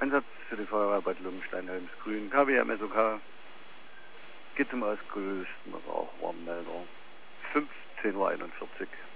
Einsatz für die Feuerwehr Lungenstein-Helmsgrün, KWM SOK, geht zum ausgelösten Rauchwarnmelder, 15:41 Uhr.